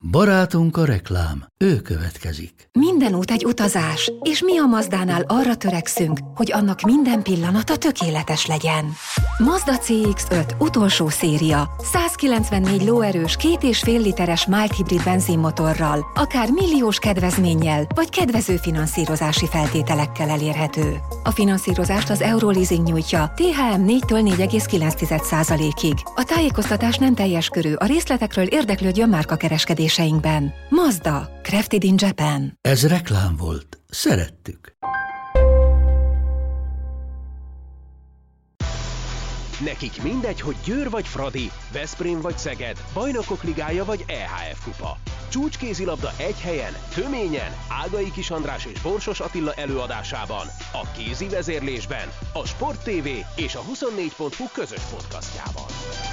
Barátunk a reklám, ő következik. Minden út egy utazás, és mi a Mazdánál arra törekszünk, hogy annak minden pillanata tökéletes legyen. Mazda CX-5 utolsó széria, 194 lóerős 2,5 literes mild hibrid benzinmotorral, akár milliós kedvezménnyel, vagy kedvező finanszírozási feltételekkel elérhető. A finanszírozást az Euroleasing nyújtja, THM 4-től 4,9%-ig. A tájékoztatás nem teljes körű, a részletekről érdeklődjön márkakereskedéseinkben. Mazda, crafted in Japan. Ez reklám volt. Szerettük. Nekik mindegy, hogy Győr vagy Fradi, Veszprém vagy Szeged, Bajnokok Ligája vagy EHF Kupa. Csúcskézilabda egy helyen, töményen, Ágai Kis András és Borsos Attila előadásában, a kézi vezérlésben, a Sport TV és a 24.hu közös podcastjában.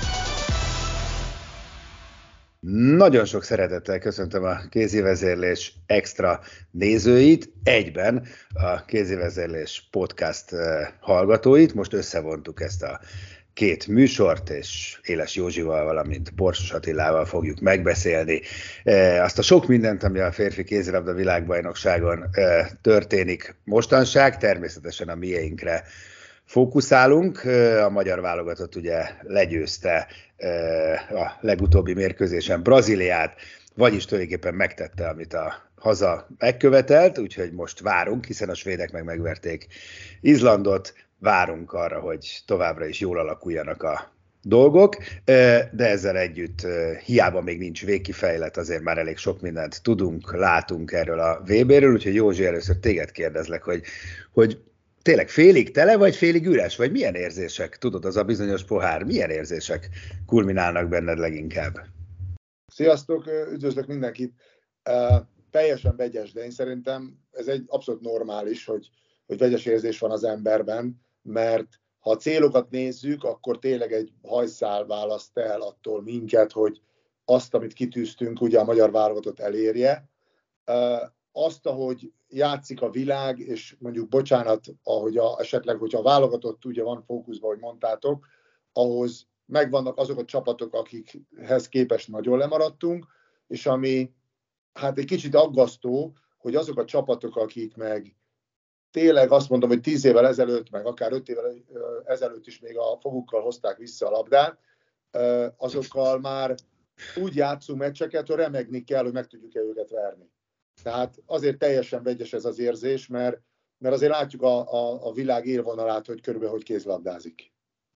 Nagyon sok szeretettel köszöntöm a kézivezérlés extra nézőit, egyben a kézivezérlés podcast hallgatóit. Most összevontuk ezt a két műsort, és Éles Józsival, valamint Borsos Attilával fogjuk megbeszélni azt a sok mindent, ami a férfi kézilabda világbajnokságon történik mostanság, természetesen a mieinkre fókuszálunk. A magyar válogatott ugye legyőzte a legutóbbi mérkőzésen Brazíliát, vagyis tulajdonképpen megtette, amit a haza megkövetelt, úgyhogy most várunk, hiszen a svédek megverték Izlandot, várunk arra, hogy továbbra is jól alakuljanak a dolgok, de ezzel együtt hiába még nincs végkifejlet, azért már elég sok mindent tudunk, látunk erről a VB-ről, úgyhogy Józsi, először téged kérdezlek, hogy tényleg félig tele, vagy félig üres? Vagy milyen érzések, tudod, az a bizonyos pohár, milyen érzések kulminálnak benned leginkább? Sziasztok, üdvözlök mindenkit. Teljesen vegyes, de én szerintem ez egy abszolút normális, hogy vegyes érzés van az emberben, mert ha a célokat nézzük, akkor tényleg egy hajszál választ el attól minket, hogy azt, amit kitűztünk, ugye a magyar válogatott elérje. Azt, ahogy játszik a világ, és mondjuk bocsánat, esetleg, hogyha a válogatott ugye van fókuszban, ahogy mondtátok, ahhoz megvannak azok a csapatok, akikhez képest nagyon lemaradtunk, és ami hát egy kicsit aggasztó, hogy azok a csapatok, akik meg tényleg azt mondom, hogy 10 évvel ezelőtt, meg akár 5 évvel ezelőtt is még a fogukkal hozták vissza a labdát, azokkal már úgy játszunk meccseket, hogy remegni kell, hogy meg tudjuk-e őket verni. Tehát azért teljesen vegyes ez az érzés, mert azért látjuk a világ élvonalát, hogy körülbelül hogy kézlabdázik.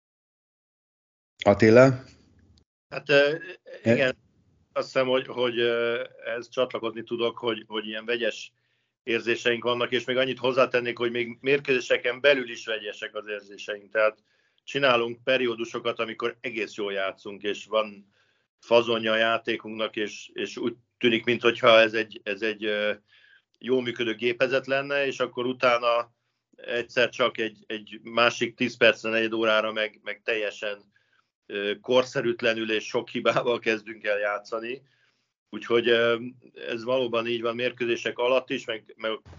Attila? Hát igen, azt hiszem, hogy ehhez csatlakozni tudok, hogy ilyen vegyes érzéseink vannak, és még annyit hozzátennék, hogy még mérkőzéseken belül is vegyesek az érzéseink. Tehát csinálunk periódusokat, amikor egész jól játszunk, és van fazonja a játékunknak, és úgy tűnik, mintha ez egy jól működő gépezet lenne, és akkor utána egyszer csak egy másik 10 percre, 4 órára meg teljesen korszerűtlenül és sok hibával kezdünk el játszani. Úgyhogy ez valóban így van mérkőzések alatt is, meg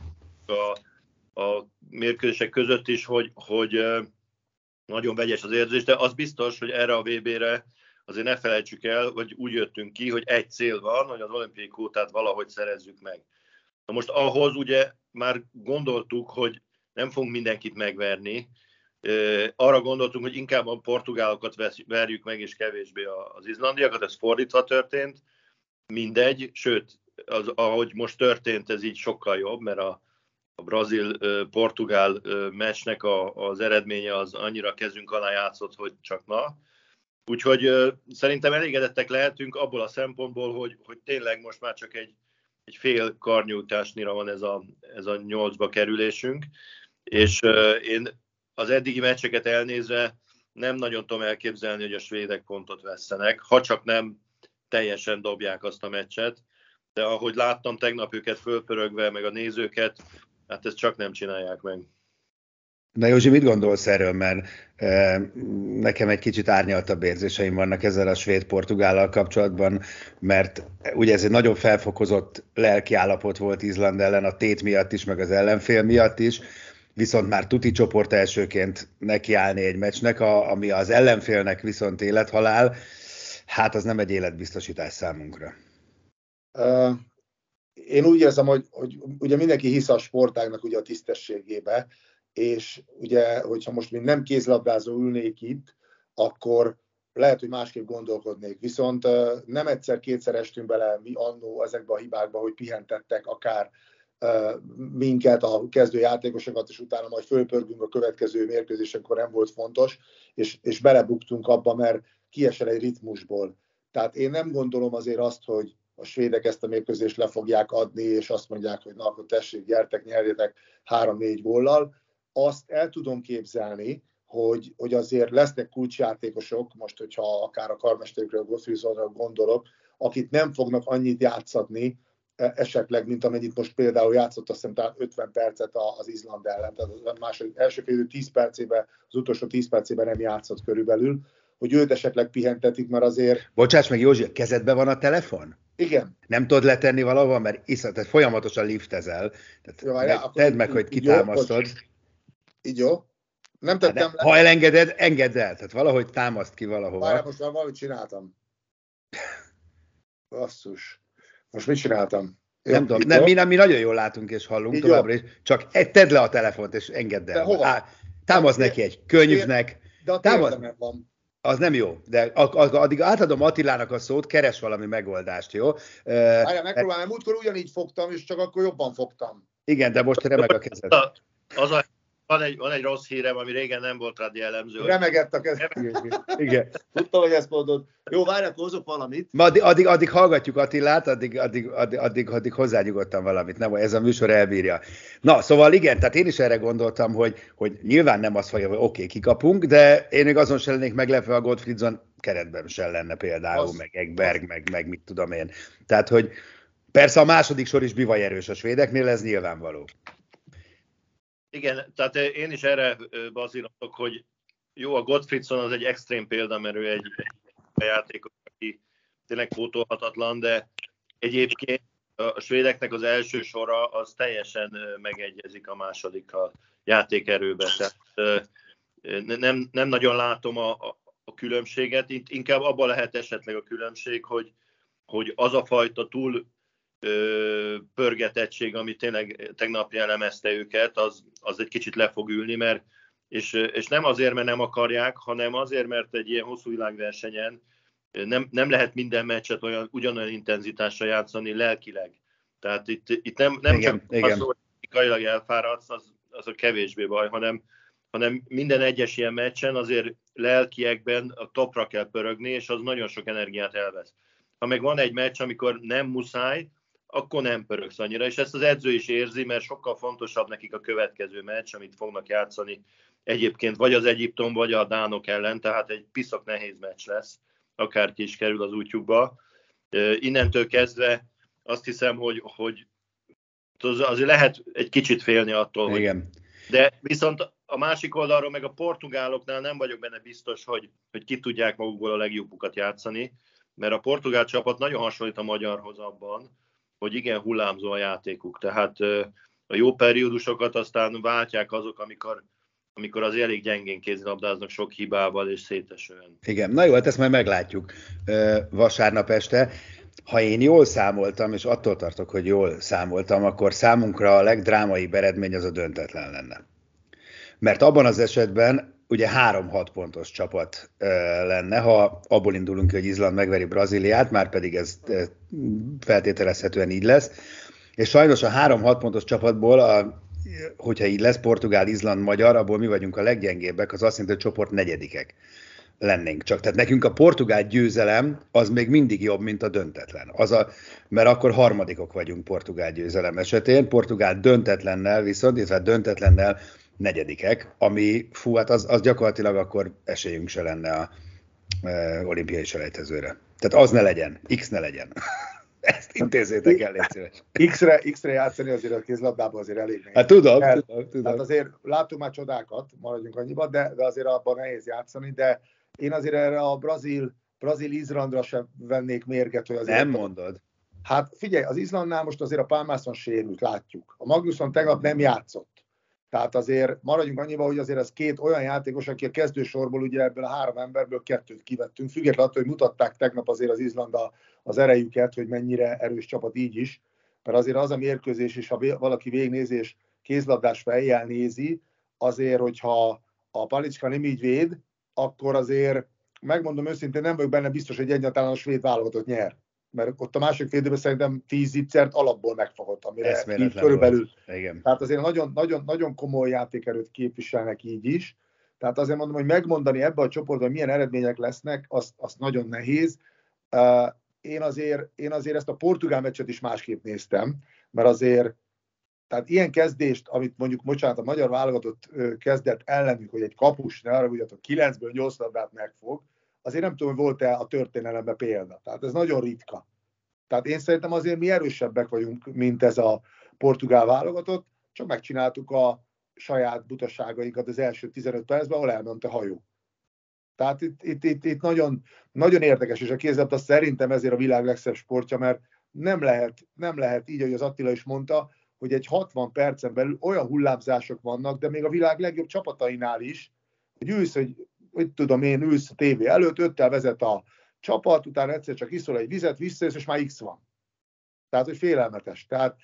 a mérkőzések között is, hogy nagyon vegyes az érzés, de az biztos, hogy erre a VB-re azért ne felejtsük el, hogy úgy jöttünk ki, hogy egy cél van, hogy az olimpiai kvótát valahogy szerezzük meg. Na most ahhoz ugye már gondoltuk, hogy nem fogunk mindenkit megverni. Arra gondoltunk, hogy inkább a portugálokat verjük meg, és kevésbé az izlandiakat. Ez fordítva történt. Mindegy, sőt, ahogy most történt, ez így sokkal jobb, mert a brazil-portugál meccsnek az eredménye az annyira kezünk alá játszott, hogy csak na. Úgyhogy szerintem elégedettek lehetünk abból a szempontból, hogy tényleg most már csak egy fél karnyújtásnyira van ez a 8-ba kerülésünk, és én az eddigi meccseket elnézve nem nagyon tudom elképzelni, hogy a svédek pontot vesszenek, ha csak nem teljesen dobják azt a meccset, de ahogy láttam tegnap őket fölpörögve, meg a nézőket, hát ezt csak nem csinálják meg. Na Józsi, mit gondolsz erről, mert nekem egy kicsit árnyaltabb érzéseim vannak ezzel a svéd-portugállal kapcsolatban, mert ugye ez egy nagyon felfokozott lelkiállapot volt Izland ellen a tét miatt is, meg az ellenfél miatt is, viszont már tuti csoport elsőként nekiállni egy meccsnek, ami az ellenfélnek viszont élethalál, hát az nem egy életbiztosítás számunkra. Én úgy érzem, hogy ugye mindenki hisz a sportágnak ugye a tisztességébe, és ugye, hogyha most még nem kézlabdázó ülnék itt, akkor lehet, hogy másképp gondolkodnék. Viszont nem egyszer-kétszer estünk bele mi annó ezekbe a hibákba, hogy pihentettek akár minket, a kezdő játékosokat, és utána majd fölpörgünk a következő mérkőzésenkor, nem volt fontos, és belebuktunk abba, mert kiesel egy ritmusból. Tehát én nem gondolom azért azt, hogy a svédek ezt a mérkőzést le fogják adni, és azt mondják, hogy na, akkor tessék, gyertek, nyerjetek 3-4 góllal. Azt el tudom képzelni, hogy azért lesznek kulcsjátékosok, most, hogyha akár a karmesterükről, Gottfridsonra gondolok, akik nem fognak annyit játszatni, esetleg, mint amennyit most például játszott, azt hiszem, talán 50 percet az Izland ellen, tehát az első fél 10 percében, az utolsó 10 percében nem játszott körülbelül, hogy őt esetleg pihentetik, mert azért... Bocsáss meg, Józsi, kezedben van a telefon? Igen. Nem tudod letenni valahol, mert tehát folyamatosan liftezel. Tedd meg, hogy kitámasztod. Így jó? Nem tettem le. Ha elengeded, engedd el. Tehát valahogy támaszt ki valahova. Várjál, most már valamit csináltam. Basszus. Most mit csináltam? Nem tudom, mi nagyon jól látunk és hallunk így továbbra is. Csak tedd le a telefont és engedd el. Támaszd neki egy könyvnek. De a térdemen van. Az nem jó, de addig átadom Attilának a szót, keres valami megoldást, jó? Várjál, megpróbálom, múltkor ugyanígy fogtam, és csak akkor jobban fogtam. Igen, de most remeg a kezed. Van egy rossz hírem, ami régen nem volt rád jellemző. Remegett a kezed. Igen. Tudtam, hogy ezt mondod. Jó, várjál, hozok valamit. Addig hallgatjuk Attilát, addig hozzányugodtam valamit. Nem, ez a műsor elbírja. Na, szóval igen, tehát én is erre gondoltam, hogy nyilván nem azt fogja, hogy oké, kikapunk, de én még azon sem lennék meglepve, a Gottfridsson keretben sem lenne például, meg Ekberg, meg mit tudom én. Tehát, hogy persze a második sor is bivajerős a svédeknél, ez nyilvánvaló. Igen, tehát én is erre bazírotok, hogy jó, a Gottfridsson az egy extrém példamerő, egy játékos, aki tényleg pótolhatatlan, de egyébként a svédeknek az első sora az teljesen megegyezik a másodikkal játékerőben. Tehát nem nagyon látom a különbséget, inkább abban lehet esetleg a különbség, hogy az a fajta túl pörgetettség, ami tényleg tegnap jellemezte őket, az egy kicsit le fog ülni, és nem azért, mert nem akarják, hanem azért, mert egy ilyen hosszú világversenyen nem lehet minden meccset ugyanolyan intenzitással játszani lelkileg. Tehát itt nem igen, csak igen. Az, hogy fizikailag elfáradsz, az a kevésbé baj, hanem minden egyes ilyen meccsen azért lelkiekben a topra kell pörögni, és az nagyon sok energiát elvesz. Ha meg van egy meccs, amikor nem muszáj, akkor nem pörögsz annyira, és ezt az edző is érzi, mert sokkal fontosabb nekik a következő meccs, amit fognak játszani egyébként vagy az Egyiptom, vagy a dánok ellen, tehát egy piszok nehéz meccs lesz, akárki is kerül az útjukba. Innentől kezdve azt hiszem, hogy azért lehet egy kicsit félni attól, igen. Hogy... De viszont a másik oldalról meg a portugáloknál nem vagyok benne biztos, hogy ki tudják magukból a legjobbukat játszani, mert a portugál csapat nagyon hasonlít a magyarhoz abban, hogy igen, hullámzó a játékuk. Tehát a jó periódusokat aztán váltják azok, amikor az elég gyengén kézilabdáznak sok hibával és szétesően. Igen, na jó, hát ezt majd meglátjuk vasárnap este. Ha én jól számoltam, és attól tartok, hogy jól számoltam, akkor számunkra a legdrámaibb eredmény az a döntetlen lenne. Mert abban az esetben ugye 3-6 pontos csapat lenne, ha abból indulunk ki, hogy Izland megveri Brazíliát, már pedig ez feltételezhetően így lesz. És sajnos a 3-6 pontos csapatból, hogyha így lesz, Portugál, Izland, Magyar, abból mi vagyunk a leggyengébbek, az azt jelenti, hogy csoport negyedikek lennénk csak. Tehát nekünk a portugál győzelem az még mindig jobb, mint a döntetlen. Mert akkor harmadikok vagyunk portugál győzelem esetén, portugál döntetlennel viszont, illetve döntetlennel negyedikek, ami, hát az gyakorlatilag akkor esélyünk se lenne a olimpiai selejtezőre. Tehát az ne legyen, X ne legyen. Ezt intézzétek el, légy szíves. X-re játszani azért a kézlabdában azért elég nehéz. Hát tudom. Tehát azért láttunk már csodákat, maradjunk annyiban, de azért abban nehéz játszani, de én azért erre a brazil Izlandra sem vennék mérget, hogy azért... Nem mondod. Hát figyelj, az Izlandnál most azért a Pálmászon sérült, látjuk. A Magnusson tegnap nem játszott. Tehát azért maradjunk annyiba, hogy azért ez két olyan játékos, aki a kezdősorból ugye ebből a 3 emberből 2-t kivettünk, függetlenül attól, hogy mutatták tegnap azért az Izland az erejüket, hogy mennyire erős csapat így is, mert azért az a mérkőzés is, ha valaki végignézi és kézlabdás fejjel nézi, azért, hogyha a Palicska nem így véd, akkor azért megmondom őszintén, nem vagyok benne biztos, hogy egyáltalán a svéd válogatott nyer. Mert ott a másik fél időben szerintem 10 zicsert alapból megfogott, amire így körülbelül. Tehát azért nagyon komoly játékerőt képviselnek így is. Tehát azért mondom, hogy megmondani ebbe a csoportban milyen eredmények lesznek, az nagyon nehéz. Én azért ezt a portugál meccset is másképp néztem, mert azért tehát ilyen kezdést, amit mondjuk, a magyar válogatott kezdett ellenük, hogy egy kapus, ne arra ugyatok 9-ből 8 labdát megfog, azért nem tudom, hogy volt-e a történelemben példa. Tehát ez nagyon ritka. Tehát én szerintem azért mi erősebbek vagyunk, mint ez a portugál válogatott, csak megcsináltuk a saját butaságainkat az első 15 percben, ahol elment a hajó. Tehát itt nagyon, nagyon érdekes, és a kézilabda szerintem ezért a világ legszebb sportja, mert nem lehet így, ahogy az Attila is mondta, hogy egy 60 percen belül olyan hullámzások vannak, de még a világ legjobb csapatainál is, hogy ülsz a tévé előtt, 5-tel vezet a csapat, utána egyszer csak iszol egy vizet, visszajössz, és már X van. Tehát, hogy félelmetes. Tehát,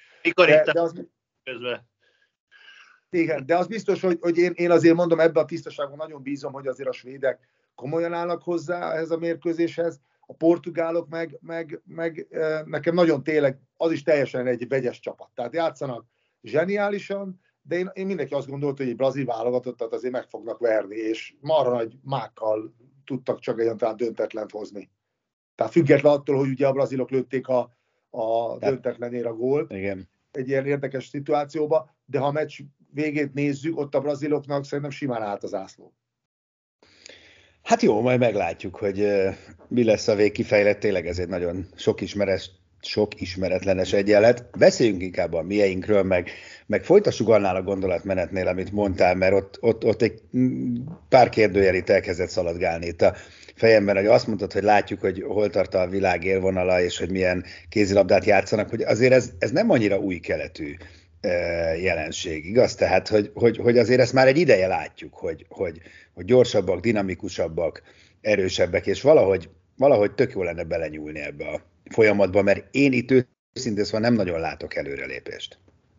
de az biztos, hogy én azért mondom, ebben a tisztaságban nagyon bízom, hogy azért a svédek komolyan állnak hozzá ehhez a mérkőzéshez, a portugálok meg nekem nagyon tényleg, az is teljesen egy vegyes csapat. Tehát játszanak zseniálisan, de én mindenki azt gondolta, hogy egy brazil válogatottat azért meg fognak verni, és marha nagy mákkal tudtak csak egyáltalán döntetlent hozni. Tehát független attól, hogy ugye a brazilok lőtték a döntetlenére a gólt. Igen. Egy ilyen érdekes szituációba, de ha a meccs végét nézzük, ott a braziloknak szerintem simán állt az ászló. Hát jó, majd meglátjuk, hogy mi lesz a végkifejlet. Tényleg ez egy nagyon sok ismeretlenes egyenlet. Beszéljünk inkább a mieinkről, meg folytassuk annál a gondolatmenetnél, amit mondtál, mert ott egy pár kérdőjel itt elkezdett szaladgálni itt a fejemben, hogy azt mondtad, hogy látjuk, hogy hol tart a világ élvonala, és hogy milyen kézilabdát játszanak, hogy azért ez nem annyira új keletű jelenség, igaz? Tehát, hogy azért ezt már egy ideje látjuk, hogy gyorsabbak, dinamikusabbak, erősebbek, és valahogy tök jó lenne belenyúlni ebbe a folyamatba, mert én itt őszintén szóval nem nagyon látok előrelépést.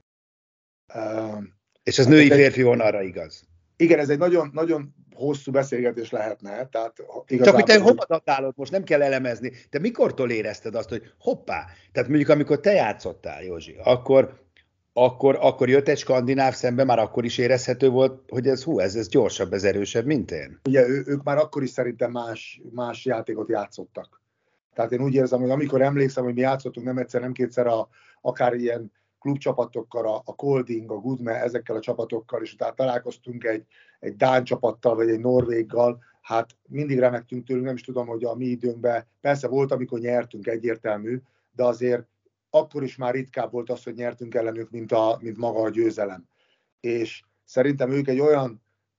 És az női férfi vonalra igaz. Igen, ez egy nagyon, nagyon hosszú beszélgetés lehetne. Tehát igazából... Csak hogy te hova datálod, most nem kell elemezni. Te mikortól érezted azt, hogy hoppá, tehát mondjuk amikor te játszottál, Józsi, akkor jött egy skandináv szembe, már akkor is érezhető volt, hogy ez gyorsabb, ez erősebb, mint én? Ugye ők már akkor is szerintem más játékot játszottak. Tehát én úgy érzem, hogy amikor emlékszem, hogy mi játszottunk nem egyszer, nem kétszer akár ilyen klubcsapatokkal, a Kolding, a Gudme, ezekkel a csapatokkal, és utána találkoztunk egy dán csapattal, vagy egy norvéggal, hát mindig remektünk tőlünk, nem is tudom, hogy a mi időnkben, persze volt, amikor nyertünk, egyértelmű, de azért akkor is már ritkább volt az, hogy nyertünk ellenük, mint maga a győzelem. És szerintem ők egy olyan,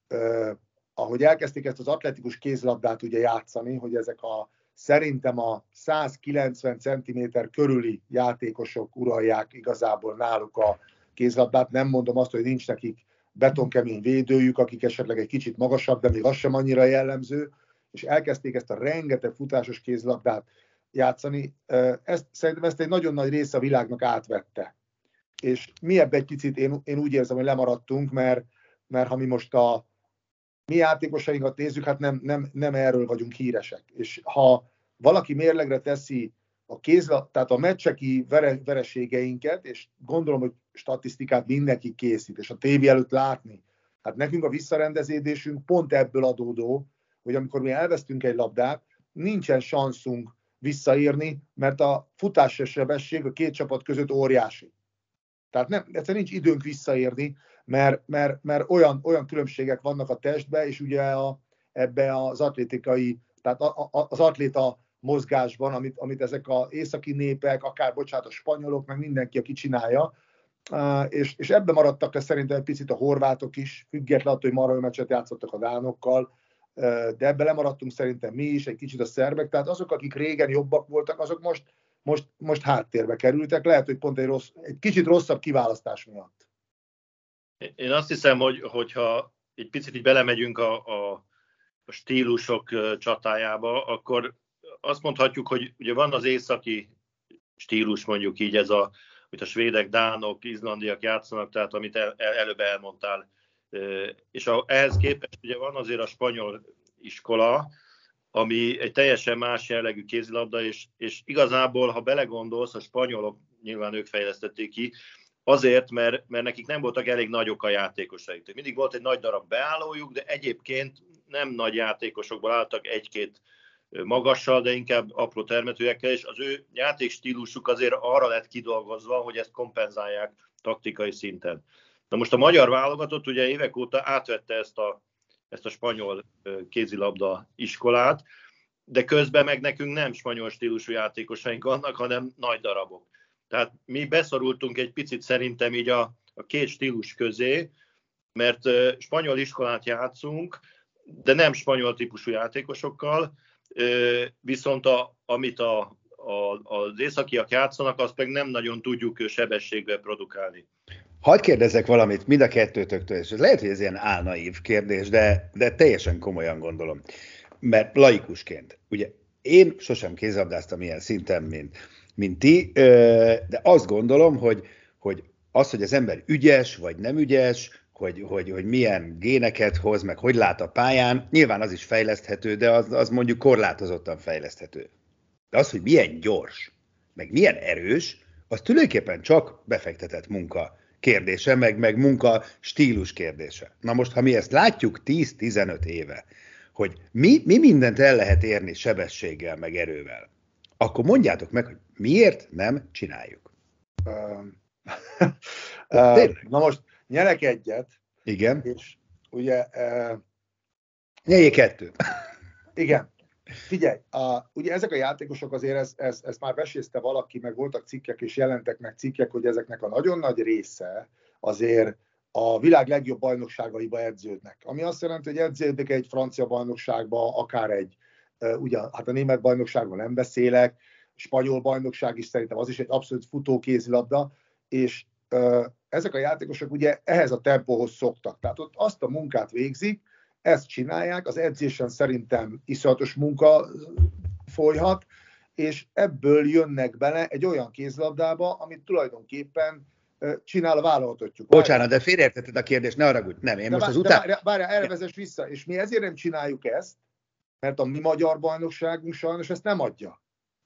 ahogy elkezdték ezt az atletikus kézlabdát ugye játszani, hogy ezek szerintem a 190 cm körüli játékosok uralják igazából náluk a kézlabdát. Nem mondom azt, hogy nincs nekik betonkemény védőjük, akik esetleg egy kicsit magasabb, de még az sem annyira jellemző, és elkezdték ezt a rengeteg futásos kézlabdát játszani. Szerintem ezt egy nagyon nagy része a világnak átvette. És mi ebben egy picit, én úgy érzem, hogy lemaradtunk, mert ha mi most a mi játékosainkat nézzük, hát nem erről vagyunk híresek. És ha valaki mérlegre teszi tehát a meccseki vereségeinket, és gondolom, hogy statisztikát mindenki készít, és a tévé előtt látni, hát nekünk a visszarendeződésünk pont ebből adódó, hogy amikor mi elvesztünk egy labdát, nincsen sanszunk visszaérni, mert a futásos sebesség a két csapat között óriási. Tehát egyszerűen nincs időnk visszaérni, mert olyan különbségek vannak a testben, és ugye ebbe az atlétikai, tehát az atléta mozgásban, amit ezek az északi népek, akár a spanyolok, meg mindenki, aki csinálja, és ebben maradtak le szerintem egy picit a horvátok is, függetlenül attól, hogy marha meccset játszottak a dánokkal, de ebben lemaradtunk szerintem mi is, egy kicsit a szerbek, tehát azok, akik régen jobbak voltak, azok most háttérbe kerültek, lehet, hogy pont egy kicsit rosszabb kiválasztás miatt. Én azt hiszem, hogyha egy picit így belemegyünk a stílusok csatájába, akkor azt mondhatjuk, hogy ugye van az északi stílus, mondjuk így ez amit a svédek, dánok, izlandiak játszanak, tehát amit előbb elmondtál. És ehhez képest ugye van azért a spanyol iskola, ami egy teljesen más jellegű kézilabda, és igazából, ha belegondolsz, a spanyolok, nyilván ők fejlesztették ki, azért, mert nekik nem voltak elég nagyok a játékosaik. Mindig volt egy nagy darab beállójuk, de egyébként nem nagy játékosokból álltak, egy-két magassal, de inkább apró termetőekkel, és az ő játékstílusuk azért arra lett kidolgozva, hogy ezt kompenzálják taktikai szinten. Na most a magyar válogatott ugye évek óta átvette ezt a spanyol kézilabda iskolát, de közben meg nekünk nem spanyol stílusú játékosaink vannak, hanem nagy darabok. Tehát mi beszorultunk egy picit szerintem így a két stílus közé, mert spanyol iskolát játszunk, de nem spanyol típusú játékosokkal, viszont amit az északiak játszanak, azt meg nem nagyon tudjuk sebességbe produkálni. Hadd kérdezzek valamit mind a kettőtöktől, és lehet, hogy ez ilyen álnaív kérdés, de teljesen komolyan gondolom. Mert laikusként, ugye én sosem kézilabdáztam ilyen szinten, mint ti, de azt gondolom, hogy az, hogy az ember ügyes vagy nem ügyes, hogy milyen géneket hoz, meg hogy lát a pályán, nyilván az is fejleszthető, de az mondjuk korlátozottan fejleszthető. De az, hogy milyen gyors, meg milyen erős, az tulajdonképpen csak befektetett munka kérdése, meg munka stílus kérdése. Na most, ha mi ezt látjuk 10-15 éve, hogy mi mindent el lehet érni sebességgel, meg erővel, akkor mondjátok meg, hogy miért nem csináljuk. Na most nyerek egyet. Igen. És ugye... Nyerjék kettőt. Igen. Figyelj, ugye ezek a játékosok azért, ezt már vesézte valaki, meg voltak cikkek, és jelentek meg cikkek, hogy ezeknek a nagyon nagy része azért a világ legjobb bajnokságaiba edződnek. Ami azt jelenti, hogy edződik egy francia bajnokságba, akár ugye, hát a német bajnokságban nem beszélek, spanyol bajnokság is szerintem az is egy abszolút futókézilabda, és ezek a játékosok ugye ehhez a tempóhoz szoktak. Tehát ott azt a munkát végzik, ezt csinálják, az edzésen szerintem iszonyatos munka folyhat, és ebből jönnek bele egy olyan kézilabdába, amit tulajdonképpen csinál a válogatottjuk. Bocsánat, de félreértetted a kérdést, ne haragudj. Nem, én most az Várjál, erre vezess vissza, és mi ezért nem csináljuk ezt, mert a mi magyar bajnokságunk sajnos ezt nem adja.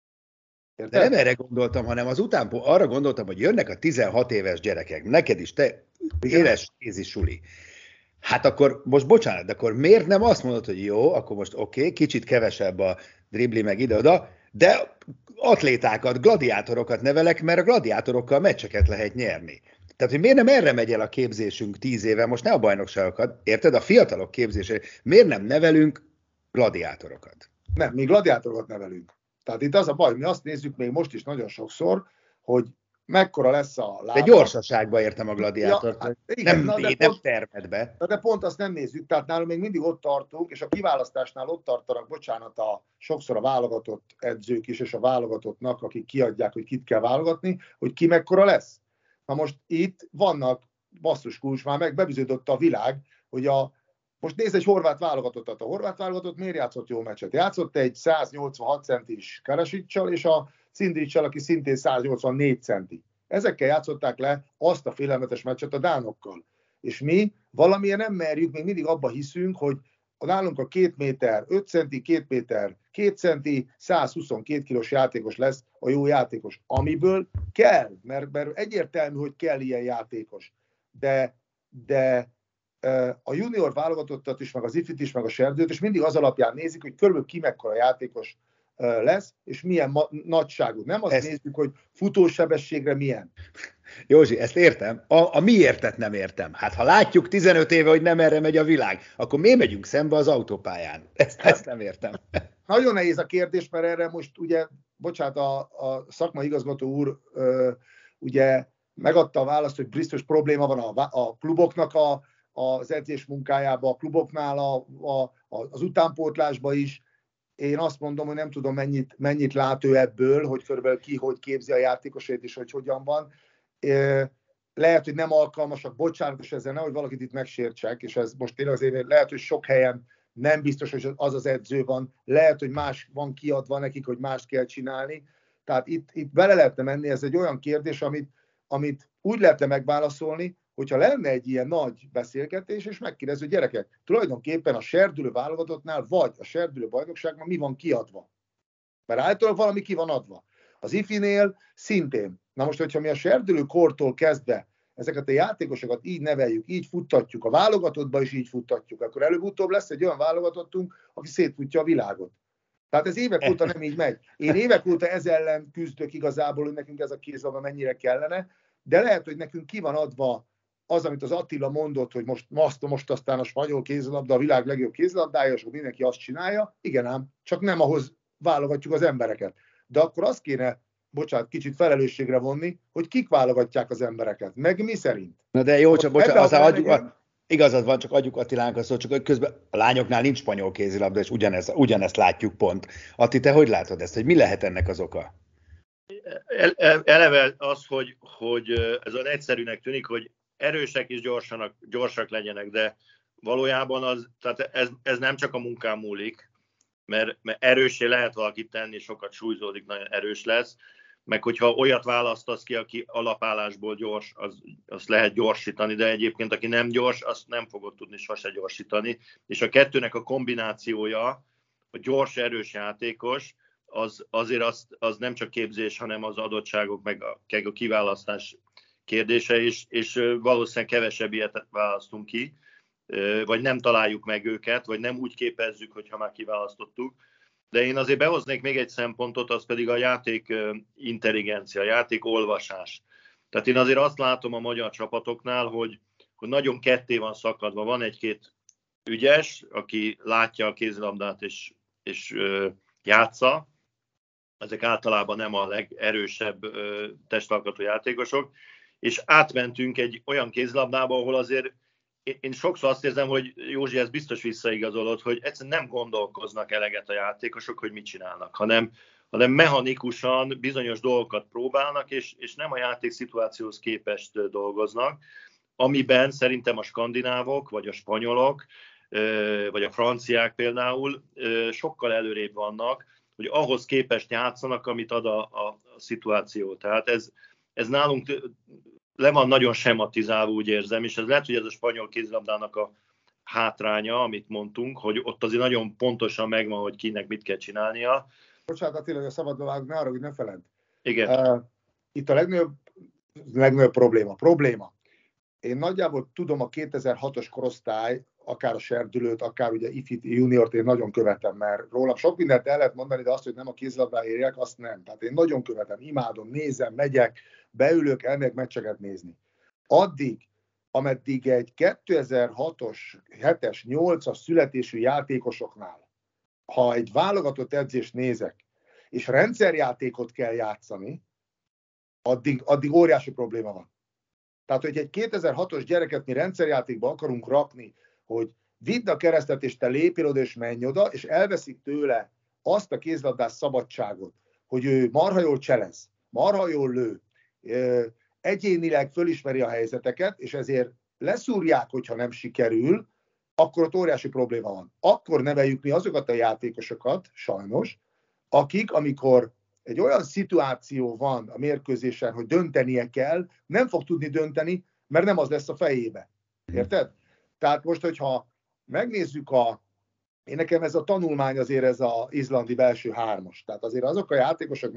Érted? De nem erre gondoltam, hanem az arra gondoltam, hogy jönnek a 16 éves gyerekek, neked is, te éles kézi suli. Hát akkor most bocsánat, de akkor miért nem azt mondod, hogy jó, akkor most oké, kicsit kevesebb a dribli meg ide-oda, de atlétákat, gladiátorokat nevelek, mert a gladiátorokkal meccseket lehet nyerni. Tehát, hogy miért nem erre megy el a képzésünk 10 éve, most ne a bajnokságokat, érted? A fiatalok képzése, miért nem nevelünk gladiátorokat? Nem, mi gladiátorokat nevelünk. Tehát itt az a baj, mi azt nézzük még most is nagyon sokszor, hogy mekkora lesz a lába. De gyorsaságba értem a gladiátort. Ja, hát igen, nem termetbe. De pont azt nem nézzük, tehát nálunk még mindig ott tartunk, és a kiválasztásnál ott tartanak, bocsánat, sokszor a válogatott edzők is, és a válogatottnak, akik kiadják, hogy kit kell válogatni, hogy ki mekkora lesz. Na most itt vannak basszus kulcs, már bebizonyította a világ, hogy most nézd egy horvát válogatottat. A horvát válogatott miért játszott jó meccset? Játszott egy 186 centis Karasicsal, és a Szindricsal, aki szintén 184 centi. Ezekkel játszották le azt a félelmetes meccset a dánokkal. És mi valamilyen nem merjük, még mindig abba hiszünk, hogy nálunk a 2 méter 5 centi, 2 méter 2 centi, 122 kilós játékos lesz a jó játékos. Amiből kell, mert egyértelmű, hogy kell ilyen játékos. De a junior válogatottat is, meg az ifit is, meg a serdőt, és mindig az alapján nézik, hogy körülbelül ki mekkora játékos lesz, és milyen nagyságú. Nem azt nézzük, hogy futósebességre milyen. Józsi, ezt értem. A miértet nem értem. Hát ha látjuk 15 éve, hogy nem erre megy a világ, akkor miért megyünk szembe az autópályán? Ezt nem értem. Nagyon nehéz a kérdés, mert erre most ugye, bocsánat, a szakmai igazgató úr ugye megadta a választ, hogy biztos probléma van a kluboknak az edzés munkájában, a kluboknál, az utánpótlásban is. Én azt mondom, hogy nem tudom, mennyit lát ő ebből, hogy körülbelül ki, hogy képzi a játékosait, és hogy hogyan van. lehet, hogy nem alkalmasak, bocsánat, és ezzel nehogy valakit itt megsértsek, és ez most tényleg azért lehet, hogy sok helyen nem biztos, hogy az edző van, lehet, hogy más van kiadva nekik, hogy mást kell csinálni. Tehát itt bele lehetne menni, ez egy olyan kérdés, amit úgy lehetne megválaszolni, hogyha lenne egy ilyen nagy beszélgetés, és megkérdező, gyerekek, tulajdonképpen a serdülő válogatottnál, vagy a serdülő bajnokságban mi van kiadva? Mert általában valami ki van adva. Az ifinél szintén. Na most, hogyha mi a serdülő kortól kezdve ezeket a játékosokat így neveljük, így futtatjuk, a válogatottba is így futtatjuk, akkor előbb-utóbb lesz egy olyan válogatottunk, aki szétfutja a világot. Tehát ez évek óta nem így megy. Én évek óta ez ellen küzdök igazából, hogy nekünk ez a kézilabda mennyire kellene, de lehet, hogy nekünk ki van adva az, amit az Attila mondott, hogy most aztán a spanyol kézilabda a világ legjobb kézilabdája, és mindenki azt csinálja. Igen ám, csak nem ahhoz válogatjuk az embereket. De akkor azt kéne, bocsánat, kicsit felelősségre vonni, hogy kik válogatják az embereket, meg mi szerint. Na de jó, csak bocsánat, igazad van, csak adjuk Attilánkra szó, csak közben a lányoknál nincs spanyol kézilabda, és ugyanezt látjuk pont. Atti, te hogy látod ezt, hogy mi lehet ennek az oka? Eleve az, hogy ez olyan egyszerűnek tűnik, hogy erősek és gyorsak legyenek, de valójában tehát ez nem csak a munkán múlik, mert erőssé lehet valakit tenni, sokat súlyzódik, nagyon erős lesz, meg hogyha olyat választasz ki, aki alapállásból gyors, azt lehet gyorsítani, de egyébként aki nem gyors, azt nem fogod tudni sose gyorsítani. És a kettőnek a kombinációja, a gyors, erős játékos, azért az nem csak képzés, hanem az adottságok, meg a kiválasztás kérdése is, és valószínűleg kevesebb ilyet választunk ki, vagy nem találjuk meg őket, vagy nem úgy képezzük, hogyha már kiválasztottuk. De én azért behoznék még egy szempontot, az pedig a játék intelligencia, a játék olvasás. Tehát én azért azt látom a magyar csapatoknál, hogy nagyon ketté van szakadva. Van egy-két ügyes, aki látja a kézilabdát és játsza. Ezek általában nem a legerősebb testalkatú játékosok. És átmentünk egy olyan kézilabdába, ahol azért én sokszor azt érzem, hogy Józsi, ez biztos visszaigazolod, hogy egyszerűen nem gondolkoznak eleget a játékosok, hogy mit csinálnak, hanem mechanikusan bizonyos dolgokat próbálnak, és nem a játék szituációhoz képest dolgoznak, amiben szerintem a skandinávok, vagy a spanyolok, vagy a franciák például sokkal előrébb vannak, hogy ahhoz képest játszanak, amit ad a szituáció. Tehát ez nálunk le van nagyon sematizálva, úgy érzem, és ez lehet, hogy ez a spanyol kézilabdának a hátránya, amit mondtunk, hogy ott azért nagyon pontosan megvan, hogy kinek mit kell csinálnia. Bocsánat, Attila, hogy a szabadba vágok, ne arra, hogy ne feled. Igen. Itt a legnagyobb probléma. Én nagyjából tudom a 2006-os korosztály, akár a serdülőt, akár ugye ifit juniort én nagyon követem, mert rólam sok mindent el lehet mondani, de azt, hogy nem a kézilabdán érjek, azt nem. Tehát én nagyon követem, imádom, nézem, megyek, beülök, elmegyek meccseket nézni. Addig, ameddig egy 2006-os, 7-es, 8-as születésű játékosoknál, ha egy válogatott edzést nézek, és rendszerjátékot kell játszani, addig óriási probléma van. Tehát, hogy egy 2006-os gyereket mi rendszerjátékba akarunk rakni, hogy vidd a keresztet, és te lépjél oda, és menj oda, és elveszik tőle azt a kézilabdás szabadságot, hogy ő marha jól cselez, marha jól lő, egyénileg fölismeri a helyzeteket, és ezért leszúrják, hogyha nem sikerül, akkor ott óriási probléma van. Akkor neveljük mi azokat a játékosokat, sajnos, akik, amikor egy olyan szituáció van a mérkőzésen, hogy döntenie kell, nem fog tudni dönteni, mert nem az lesz a fejébe. Érted? Tehát most, hogyha megnézzük én nekem ez a tanulmány azért ez az izlandi belső hármas. Tehát azért azok a játékosok,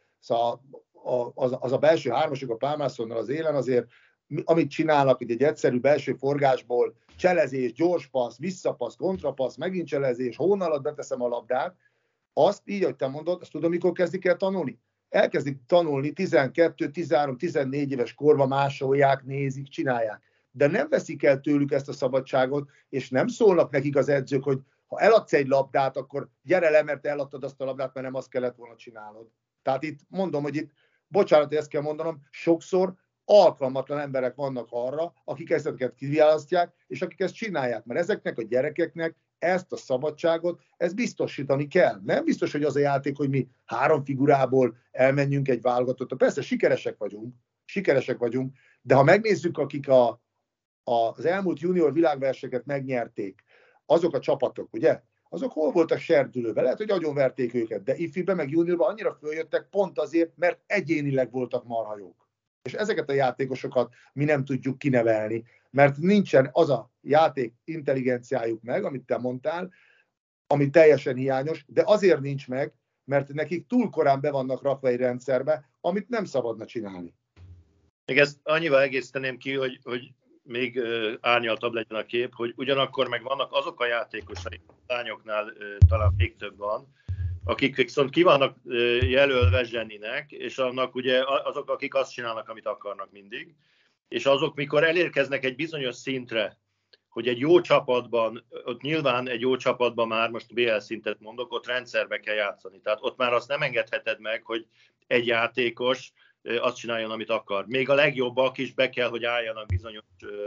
az a belső hármasok a Palmerssonnal az élen azért, amit csinálnak, hogy egy egyszerű belső forgásból cselezés, gyors passz, visszapassz, kontrapassz, megint cselezés, hón alatt beteszem a labdát, azt így, ahogy te mondod, azt tudom, mikor kezdik el tanulni? Elkezdik tanulni 12, 13, 14 éves korban, másolják, nézik, csinálják. De nem veszik el tőlük ezt a szabadságot, és nem szólnak nekik az edzők, hogy ha eladsz egy labdát, akkor gyere le, mert eladtad azt a labdát, mert nem azt kellett volna csinálnod. Tehát itt mondom, hogy itt, bocsánat, hogy ezt kell mondanom, sokszor alkalmatlan emberek vannak arra, akik ezeket kiválasztják, és akik ezt csinálják, mert ezeknek a gyerekeknek ezt a szabadságot, ezt biztosítani kell. Nem biztos, hogy az a játék, hogy mi 3 figurából elmenjünk egy válogatottra. Persze sikeresek vagyunk, sikeresek vagyunk, de ha megnézzük, akik az elmúlt junior világversenyeket megnyerték, azok a csapatok, ugye? Azok hol voltak serdülőben? Lehet, hogy agyonverték őket, de ifiben meg juniorban annyira följöttek pont azért, mert egyénileg voltak marha jók. És ezeket a játékosokat mi nem tudjuk kinevelni, mert nincsen az a játék intelligenciájuk meg, amit te mondtál, ami teljesen hiányos, de azért nincs meg, mert nekik túl korán be vannak rakva egy rendszerbe, amit nem szabadna csinálni. Még ezt annyival egészteném ki, hogy még árnyaltabb legyen a kép, hogy ugyanakkor meg vannak azok a játékosai, lányoknál talán még több van, akik viszont ki vannak jelölve zseninek, és annak ugye azok, akik azt csinálnak, amit akarnak mindig, és azok, mikor elérkeznek egy bizonyos szintre, hogy egy jó csapatban, ott nyilván egy jó csapatban már, most BL szintet mondok, ott rendszerbe kell játszani. Tehát ott már azt nem engedheted meg, hogy egy játékos azt csináljon, amit akar. Még a legjobbak is be kell, hogy álljanak bizonyos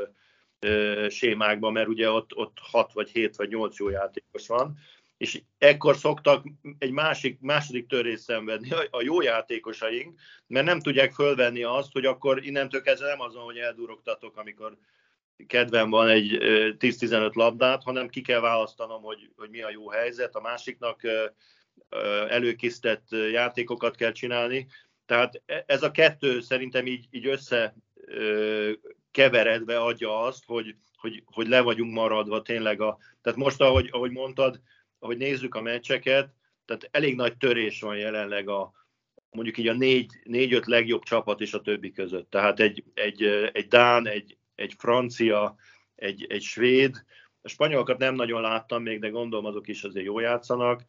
sémákba, mert ugye ott 6 vagy 7 vagy 8 jó játékos van, és ekkor szoktak egy második törést szenvedni a jó játékosaink, mert nem tudják fölvenni azt, hogy akkor innentől kezdve nem azon, hogy eldurogtatok, amikor kedvem van egy 10-15 labdát, hanem ki kell választanom, hogy mi a jó helyzet, a másiknak előkészített játékokat kell csinálni. Tehát ez a kettő szerintem így összekeveredve adja azt, hogy le vagyunk maradva tényleg. Tehát most, ahogy mondtad, ahogy nézzük a meccseket, tehát elég nagy törés van jelenleg mondjuk így a 4-5 legjobb csapat és a többi között. Tehát egy dán, egy francia, egy svéd. A spanyolokat nem nagyon láttam még, de gondolom azok is azért jól játszanak.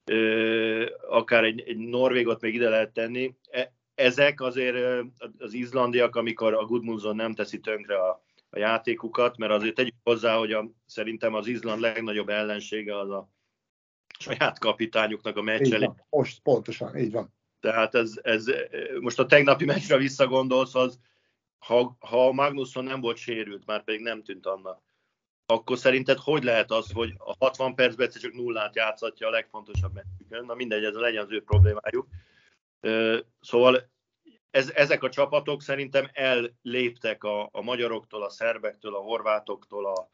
Akár egy norvégot még ide lehet tenni. Ezek azért az izlandiak, amikor a Gudmundsson nem teszi tönkre a játékukat, mert azért tegyük hozzá, hogy szerintem az Izland legnagyobb ellensége az a saját kapitányuknak a meccselé. Most pontosan, így van. Tehát ez most a tegnapi meccsre visszagondolsz, az ha Magnusson nem volt sérült, már pedig nem tűnt annak, akkor szerinted hogy lehet az, hogy a 60 percben egyszer csak nullát játszatja a legfontosabb meccsükön? Na mindegy, ez legyen az ő problémájuk. Szóval ezek a csapatok szerintem elléptek a magyaroktól, a szerbektől, a horvátoktól,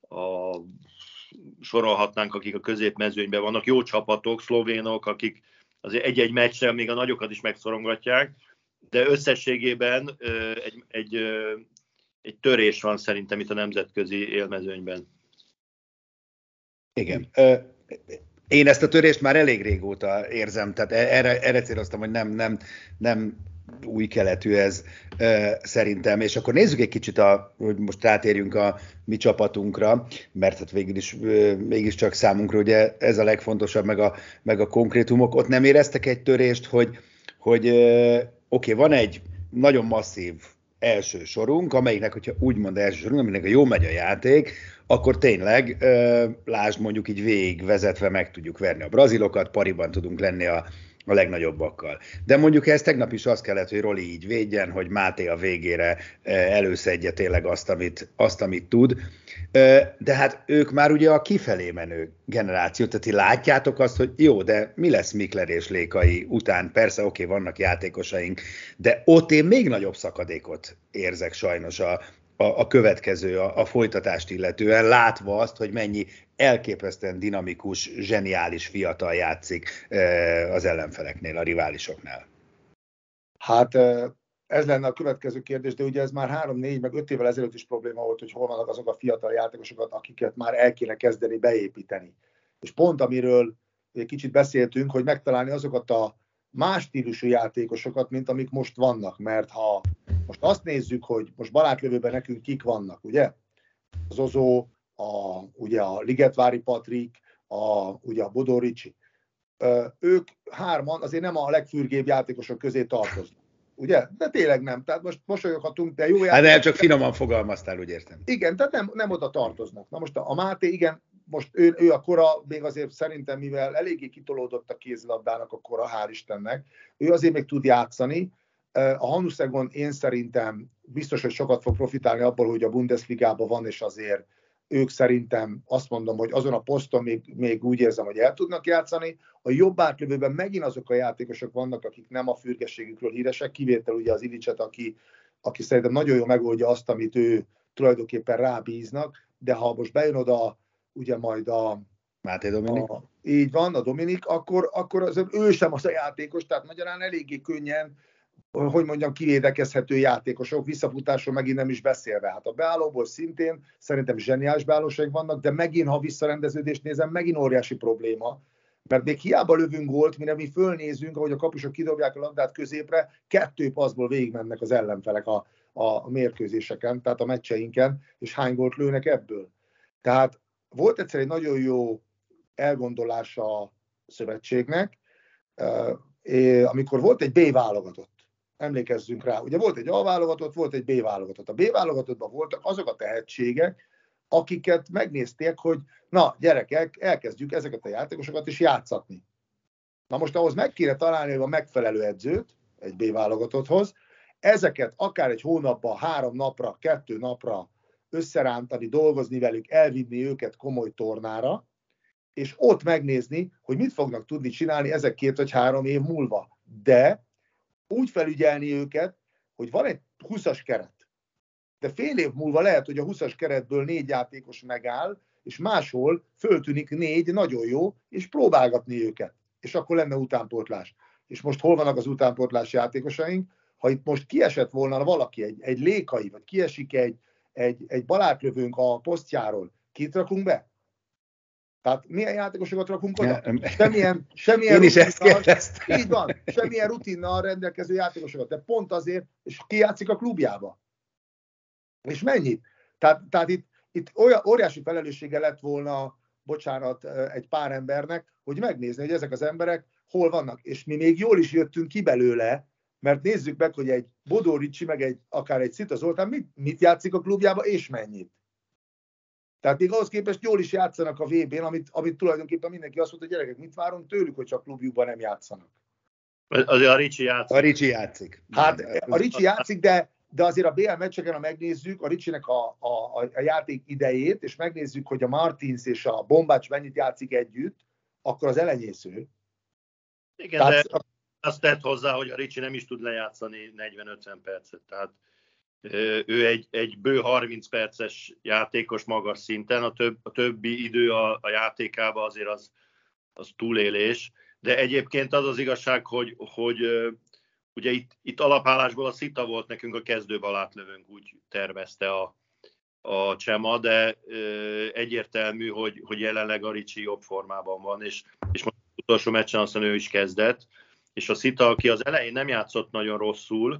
sorolhatnánk, akik a középmezőnyben vannak. Jó csapatok, szlovénok, akik azért egy-egy meccsre még a nagyokat is megszorongatják, de összességében egy törés van szerintem itt a nemzetközi élmezőnyben. Igen. Én ezt a törést már elég régóta érzem, tehát erre céloztam, hogy nem új keletű ez szerintem. És akkor nézzük egy kicsit, hogy most rátérjünk a mi csapatunkra, mert hát végül is mégiscsak számunkra ugye ez a legfontosabb, meg a konkrétumok. Ott nem éreztek egy törést, hogy oké, van egy nagyon masszív első sorunk, amelyiknek, hogyha úgymond első sorunk, aminek a jó megy a játék, akkor tényleg, lásd mondjuk így végigvezetve meg tudjuk verni a brazilokat, pariban tudunk lenni a legnagyobbakkal. De mondjuk ez tegnap is az kellett, hogy Roli így védjen, hogy Máté a végére előszedje tényleg azt, amit tud. De hát ők már ugye a kifelé menő generáció, tehát ti látjátok azt, hogy jó, de mi lesz Mikler és Lékai után? Persze, oké, vannak játékosaink, de ott én még nagyobb szakadékot érzek sajnos a következő, a folytatást illetően, látva azt, hogy mennyi elképesztően dinamikus, zseniális fiatal játszik az ellenfeleknél, a riválisoknál. Hát ez lenne a következő kérdés, de ugye ez már 3-4, meg 5 évvel ezelőtt is probléma volt, hogy hol vannak azok a fiatal játékosokat, akiket már el kéne kezdeni beépíteni. És pont amiről egy kicsit beszéltünk, hogy megtalálni azokat a más stílusú játékosokat, mint amik most vannak, mert ha most azt nézzük, hogy most barátlövőben nekünk kik vannak, ugye? Az Ozó, ugye a Ligetvári Patrik, ugye a Bodó Ricsi. Ők hárman azért nem a legfürgébb játékosok közé tartoznak. Ugye? De tényleg nem. Tehát most mosolyoghatunk, de jó játékosok. Hát de csak finoman fogalmaztál, úgy értem. Igen, tehát nem oda tartoznak. Na most a Máté, igen, most ő a kora, még azért szerintem, mivel eléggé kitolódott a kézilabdának a kora, hál' Istennek, ő azért még tud játszani. A Hanuszegon én szerintem biztos, hogy sokat fog profitálni abból, hogy a Bundesligában van, és azért ők szerintem azt mondom, hogy azon a poszton még úgy érzem, hogy el tudnak játszani. A jobb átlövőben megint azok a játékosok vannak, akik nem a fürgességükről híresek, kivétel ugye az Illicset, aki szerintem nagyon jól megoldja azt, amit ő tulajdonképpen rábíznak, de ha most bejön oda ugye majd Máté Dominik. Így van, a Dominik, akkor az, ő sem az a játékos, tehát magyarán eléggé könnyen, hogy mondjam, kivédekezhető játékosok, visszafutásról megint nem is beszélve. Hát a beállóból szintén szerintem zseniális beállósaik vannak, de megint, ha visszarendeződést nézem, megint óriási probléma, mert még hiába lövünk gólt, mire mi fölnézünk, ahogy a kapusok kidobják a labdát középre, 2 passzból végigmennek az ellenfelek a mérkőzéseken, tehát a meccseinken, és hány gólt lőnek ebből. Tehát volt egyszer egy nagyon jó elgondolása a szövetségnek, amikor volt egy B válogatott. Emlékezzünk rá. Ugye volt egy A válogatott, volt egy B válogatott. A B válogatottban voltak azok a tehetségek, akiket megnézték, hogy na gyerekek, elkezdjük ezeket a játékosokat is játszatni. Na most ahhoz meg kéne találni a megfelelő edzőt egy B válogatotthoz, ezeket akár egy hónapban, 3 napra, 2 napra összerántani, dolgozni velük, elvinni őket komoly tornára, és ott megnézni, hogy mit fognak tudni csinálni ezek 2 vagy 3 év múlva. De úgy felügyelni őket, hogy van egy 20-as keret. De fél év múlva lehet, hogy a 20-as keretből 4 játékos megáll, és máshol föltűnik 4 nagyon jó, és próbálgatni őket. És akkor lenne utánpótlás. És most hol vannak az utánpótlás játékosaink? Ha itt most kiesett volna valaki, egy Lékai, vagy kiesik egy balátlövőnk a posztjáról, kit rakunk be? Tehát milyen játékosokat rakunk oda? Semmilyen Én is ezt kérdeztem. Így van, semmilyen rutinnal rendelkező játékosokat, de pont azért, és ki játszik a klubjába. És mennyit? Tehát itt óriási felelőssége lett volna, bocsánat, egy pár embernek, hogy megnézni, hogy ezek az emberek hol vannak. És mi még jól is jöttünk ki belőle, mert nézzük meg, hogy egy Bodó Ricsi, meg akár egy Szita Zoltán mit játszik a klubjába, és mennyit. Tehát még ahhoz képest jól is játszanak a VB-n, amit tulajdonképpen mindenki azt mondta, hogy gyerekek, mit várunk tőlük, hogy csak klubjukban nem játszanak. Azért a Ricsi játszik. A Ricsi játszik. Hát a Ricsi játszik, de azért a BL meccseken, ha megnézzük a Ricsinek a játék idejét, és megnézzük, hogy a Martins és a Bombács mennyit játszik együtt, akkor az elenyésző. Igen, tehát, de azt tett hozzá, hogy a Ricsi nem is tud lejátszani 40-50 percet. Tehát ő egy bő 30 perces játékos magas szinten, a többi idő a játékában azért az túlélés. De egyébként az igazság, hogy ugye itt alapállásból a Szita volt nekünk a kezdőbalátlövőnk, úgy tervezte a Csema, de egyértelmű, hogy jelenleg a Ricsi jobb formában van, és most az utolsó meccsen aztán ő is kezdett, és a Szita, aki az elején nem játszott nagyon rosszul,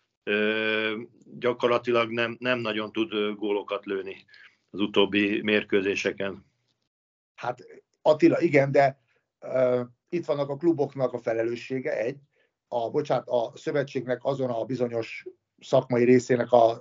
gyakorlatilag nem nagyon tud gólokat lőni az utóbbi mérkőzéseken. Hát Attila, igen, de itt vannak a kluboknak a felelőssége, a szövetségnek azon a bizonyos szakmai részének a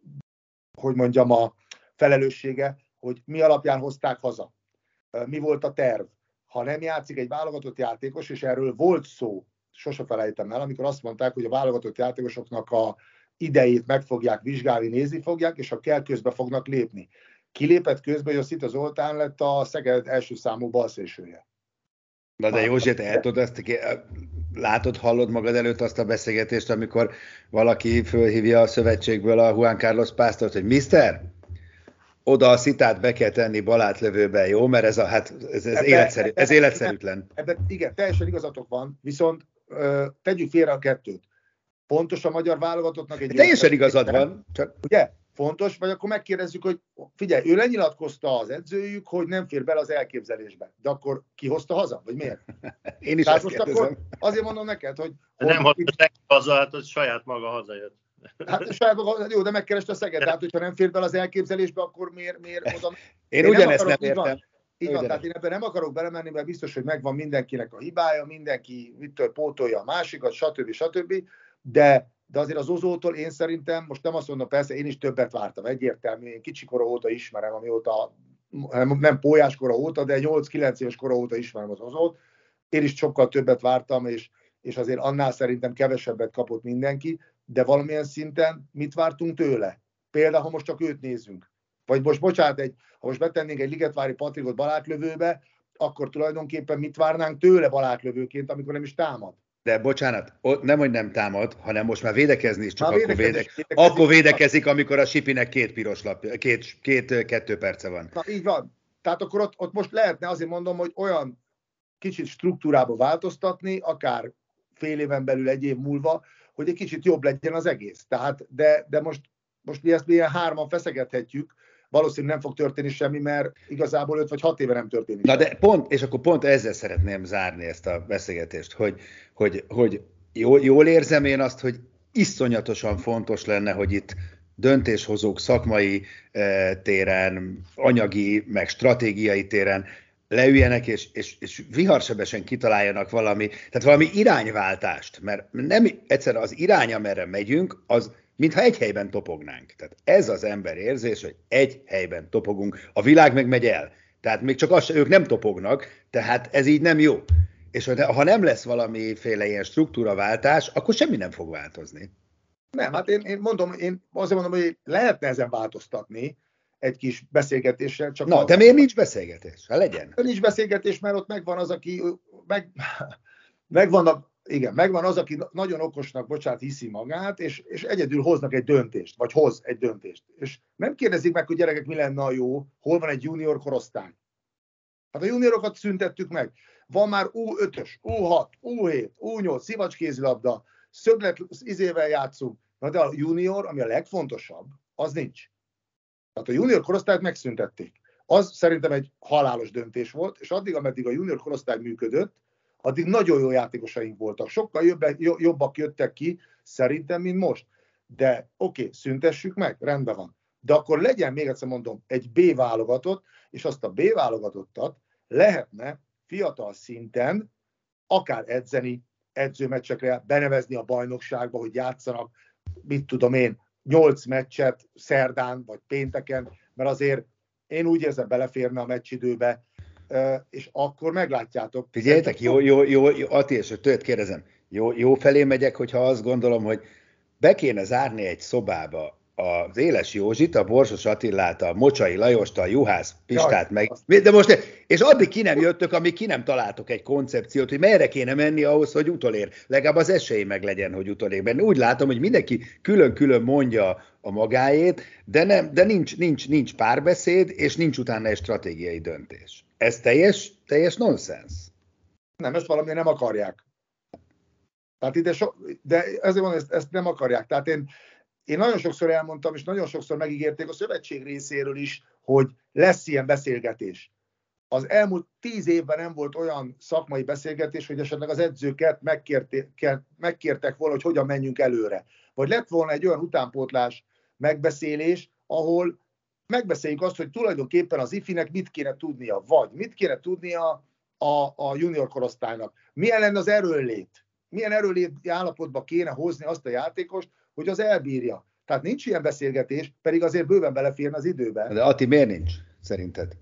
felelőssége, hogy mi alapján hozták haza. Mi volt a terv? Ha nem játszik egy válogatott játékos, és erről volt szó, sose felejtem el, amikor azt mondták, hogy a válogatott játékosoknak a idejét meg fogják vizsgálni, nézni fogják, és ha kell, közbe fognak lépni. Kilépett közbe, hogy a Szita Zoltán lett a Szeged első számú balszélsője. Na de Józsi, te látod, hallod magad előtt azt a beszélgetést, amikor valaki fölhívja a szövetségből a Juan Carlos Pásztort, hogy mister, oda a Szitát be kell tenni balátlövőbe, jó? Mert ez életszerűtlen. Ebben igen, teljesen igazatok van, viszont tegyük félre a kettőt. Fontos a magyar válogatottnak egy... Teljesen igazad van. Csak... Ugye? Fontos, vagy akkor megkérdezzük, hogy figyelj, ő lenyilatkozta az edzőjük, hogy nem fér bele az elképzelésbe. De akkor ki hozta haza? Vagy miért? Én is azt kérdezem. Akkor azért mondom neked, hogy... Nem hozta haza, hát az saját maga hazajött. Hát saját maga, jó, de megkereste a Szeged, tehát hogyha nem fér bele az elképzelésbe, akkor miért oda... Én ugyanezt nem értem. Így van, tehát én ebben nem akarok belemenni, mert biztos, hogy megvan mindenkinek a hibája, mindenki mitől pótolja a másikat, stb. De azért az Ozótól én szerintem, most nem azt mondom, persze én is többet vártam, egyértelmű, én kicsikora óta ismerem, amióta, nem pólyáskora óta, de 8-9 éves kora óta ismerem az Ozót. Én is sokkal többet vártam, és azért annál szerintem kevesebbet kapott mindenki, de valamilyen szinten mit vártunk tőle? Például, ha most csak őt nézzünk. Vagy most, bocsánat, ha most betennénk egy Ligetvári Patrikot balátlövőbe, akkor tulajdonképpen mit várnánk tőle balátlövőként, amikor nem is támad? De bocsánat, nem, hogy nem támad, hanem most már védekezni is csak védekezik. akkor védekezik, amikor a Sipinek 2 piros lapja, 2 perce van. Na így van. Tehát akkor ott most lehetne, azért mondom, hogy olyan kicsit struktúrába változtatni, akár fél éven belül, egy év múlva, hogy egy kicsit jobb legyen az egész. Tehát, de most mi ezt ilyen 3-an feszegethetjük, valószínűleg nem fog történni semmi, mert igazából 5 vagy 6 éve nem történik. Na de pont ezzel szeretném zárni ezt a beszélgetést, hogy jól érzem én azt, hogy iszonyatosan fontos lenne, hogy itt döntéshozók szakmai téren, anyagi, meg stratégiai téren leüljenek, és viharsebesen kitaláljanak valami irányváltást, mert nem egyszer az irány, amerre megyünk, az mintha egy helyben topognánk. Tehát ez az ember érzés, hogy egy helyben topogunk, a világ meg megy el. Tehát még csak ők nem topognak, tehát ez így nem jó. És ha nem lesz valamiféle ilyen struktúraváltás, akkor semmi nem fog változni. Nem, hát én azért mondom, hogy lehetne ezen változtatni egy kis beszélgetéssel. Csak de miért nincs beszélgetés? Ha legyen. Nincs beszélgetés, mert ott megvan az, aki megvan az, aki nagyon okosnak, bocsánat, hiszi magát, és egyedül hoznak egy döntést, vagy hoz egy döntést. És nem kérdezik meg, hogy gyerekek, mi lenne a jó, hol van egy junior korosztály. Hát a juniorokat szüntettük meg. Van már U5-ös, U6, U7, U8, szivacskézilabda, szöglet izével játszunk. Na de a junior, ami a legfontosabb, az nincs. Tehát a junior korosztályt megszüntették. Az szerintem egy halálos döntés volt, és addig, ameddig a junior korosztály működött, addig nagyon jó játékosaink voltak. Sokkal jobbak jöttek ki, szerintem, mint most. De oké, szüntessük meg, rendben van. De akkor legyen, még egyszer mondom, egy B válogatott, és azt a B válogatottat lehetne fiatal szinten akár edzeni, edzőmeccsekre benevezni a bajnokságba, hogy játszanak, mit tudom én, 8 meccset szerdán vagy pénteken, mert azért én úgy érzem, beleférne a meccsidőbe, és akkor meglátjátok. Figyeljetek, jó, Ati, és tőled kérdezem, jó felé megyek, hogyha azt gondolom, hogy be kéne zárni egy szobába az Éles Józsit, a Borsos Attilát, a Mocsai Lajost, a Juhász Pistát, de most, és addig ki nem jöttök, amíg ki nem találtok egy koncepciót, hogy merre kéne menni ahhoz, hogy utolér. Legalább az esély meg legyen, hogy utolér. Mert úgy látom, hogy mindenki külön-külön mondja a magáét, de nincs párbeszéd, és nincs utána egy stratégiai döntés. Ez teljes nonsens. Nem, ezt valami nem akarják. Tehát de ezért mondom, ezt nem akarják. Tehát én nagyon sokszor elmondtam, és nagyon sokszor megígérték a szövetség részéről is, hogy lesz ilyen beszélgetés. Az elmúlt 10 évben nem volt olyan szakmai beszélgetés, hogy esetleg az edzőket megkértek volna, hogy hogyan menjünk előre. Vagy lett volna egy olyan utánpótlás megbeszélés, ahol megbeszéljük azt, hogy tulajdonképpen az ifinek mit kéne tudnia, vagy mit kéne tudnia a junior korosztálynak. Milyen lenne az erőnlét? Milyen erőnléti állapotba kéne hozni azt a játékost, hogy az elbírja. Tehát nincs ilyen beszélgetés, pedig azért bőven beleférne az időben. De Ati, miért nincs, szerinted?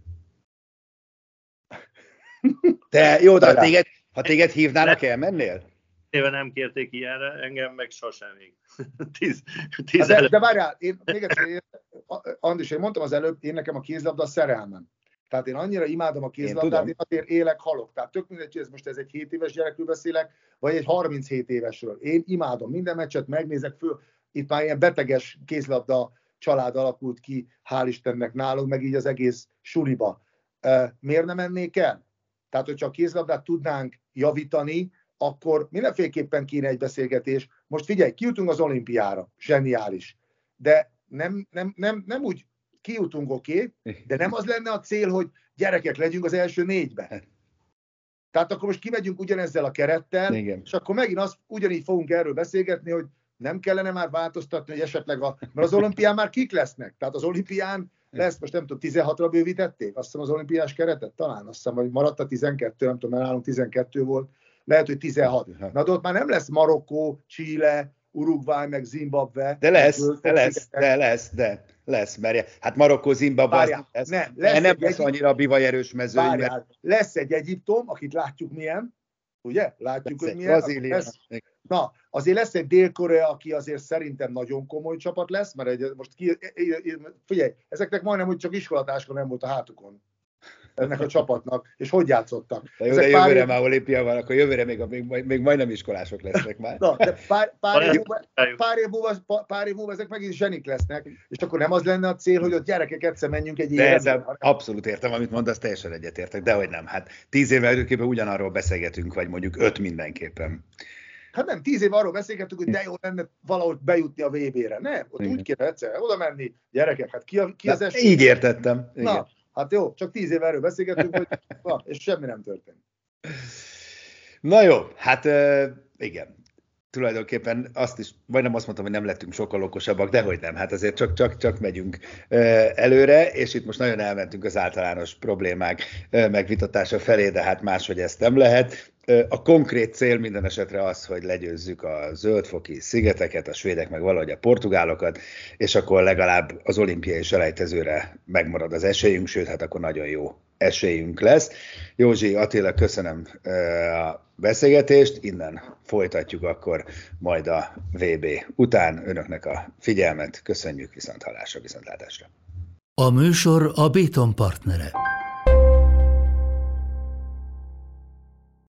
Te, jó, de ha téged hívnának, elmennél? Éve nem kérték ilyenre, engem meg sosem még. De várjál, még egyszer, Andris, én mondtam az előbb, én nekem a kézlabda szerelmem. Tehát én annyira imádom a kézlabdát, én azért élek, halok. Tehát tök mindegy, hogy ez egy 7 éves gyerekről beszélek, vagy egy 37 évesről. Én imádom, minden meccset megnézek föl. Itt már ilyen beteges kézlabda család alakult ki, hál' Istennek nálunk, meg így az egész suliba. Miért nem mennék el? Tehát, hogyha a kézlabdát tudnánk javítani, akkor mindenféleképpen kéne egy beszélgetés. Most figyelj, kijutunk az olimpiára, zseniális. De nem úgy kijutunk, oké, de nem az lenne a cél, hogy gyerekek legyünk az első 4-be. Tehát akkor most kimegyünk ugyanezzel a kerettel, igen. És akkor megint ugyanígy fogunk erről beszélgetni, hogy nem kellene már változtatni, hogy esetleg mert az olimpián már kik lesznek? Tehát az olimpián lesz, most nem tudom, 16-ra bővítették? Azt hiszem az olimpiás keretet talán, azt hiszem, hogy maradt a 12, nem tudom, mert nálunk 12 volt, lehet, hogy 16. Na de ott már nem lesz Marokkó, Chile, Uruguay, meg Zimbabwe. De lesz, mert hát Marokkó, Zimbabwe, nem lesz annyira a bivajerős mezőny. Lesz egy Egyiptom, akit látjuk milyen, ugye? Látjuk, hogy milyen. Na, azért lesz egy Dél-Korea, aki azért szerintem nagyon komoly csapat lesz, mert most figyelj, ezeknek majdnem, hogy csak iskolatáskon nem volt a hátukon ennek a csapatnak, és hogy játszottak. De jó, de jövőre már olimpia van, akkor jövőre még majdnem iskolások lesznek már. Na, de pár év múlva ezek megint zsenik lesznek, és akkor nem az lenne a cél, hogy ott gyerekek egyszer menjünk egy ilyen. Abszolút értem, amit mondasz, teljesen egyetértek, dehogy nem. Hát 10 évvel előképpen ugyanarról beszélgetünk, vagy mondjuk 5 mindenképpen. Hát nem, 10 év arról beszélgettünk, hogy de jó lenne valahogy bejutni a VB-re. Nem, ott úgy kéne egyszer oda menni, gyerekek, hát ki az esély? Így értettem. Igen. Na, hát jó, csak 10 év erről beszélgettünk, hogy és semmi nem történt. Na jó, hát igen. Tulajdonképpen azt is, majdnem azt mondtam, hogy nem lettünk sokkal okosabbak, de hogy nem, hát azért csak megyünk előre, és itt most nagyon elmentünk az általános problémák megvitatása felé, de hát máshogy ezt nem lehet. A konkrét cél minden esetre az, hogy legyőzzük a zöldfoki szigeteket, a svédek meg valahogy a portugálokat, és akkor legalább az olimpiai selejtezőre megmarad az esélyünk, sőt, hát akkor nagyon jó esélyünk lesz. Józsi, Attila, köszönöm a beszélgetést, innen folytatjuk akkor majd a VB után. Önöknek a figyelmet köszönjük, viszonthallásra, viszontlátásra. A műsor a Béton partnere.